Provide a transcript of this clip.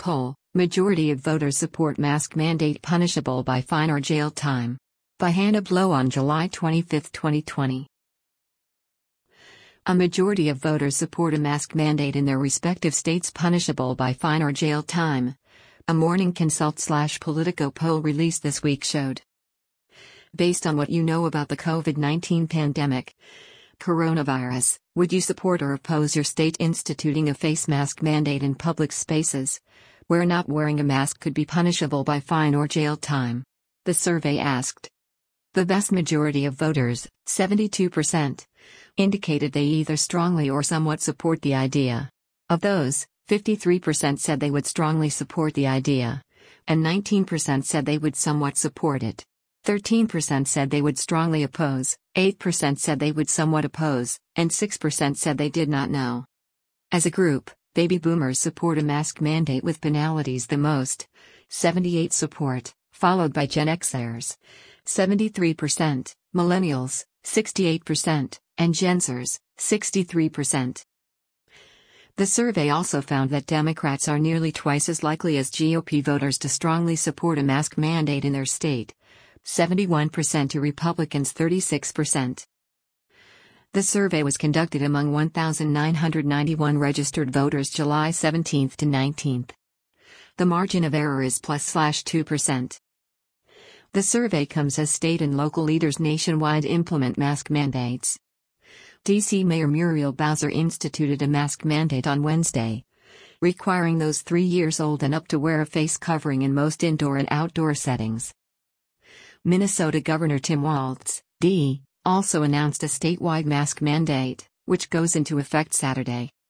Poll: Majority of voters support mask mandate punishable by fine or jail time. By Hannah Blow on July 25, 2020. A majority of voters support a mask mandate in their respective states punishable by fine or jail time. A Morning Consult/Politico poll released this week showed. Based on what you know about the COVID-19 pandemic, coronavirus, would you support or oppose your state instituting a face mask mandate in public spaces, where not wearing a mask could be punishable by fine or jail time? The survey asked. The vast majority of voters, 72%, indicated they either strongly or somewhat support the idea. Of those, 53% said they would strongly support the idea, and 19% said they would somewhat support it. 13% said they would strongly oppose, 8% said they would somewhat oppose, and 6% said they did not know. As a group, baby boomers support a mask mandate with penalties the most, 78% support, followed by Gen Xers, 73%, millennials, 68%, and Gen Zers, 63%. The survey also found that Democrats are nearly twice as likely as GOP voters to strongly support a mask mandate in their state, 71% to Republicans 36%. The survey was conducted among 1,991 registered voters July 17 to 19. The margin of error is +2%. The survey comes as state and local leaders nationwide implement mask mandates. D.C. Mayor Muriel Bowser instituted a mask mandate on Wednesday, requiring those 3 years old and up to wear a face covering in most indoor and outdoor settings. Minnesota Governor Tim Walz, D., also announced a statewide mask mandate, which goes into effect Saturday.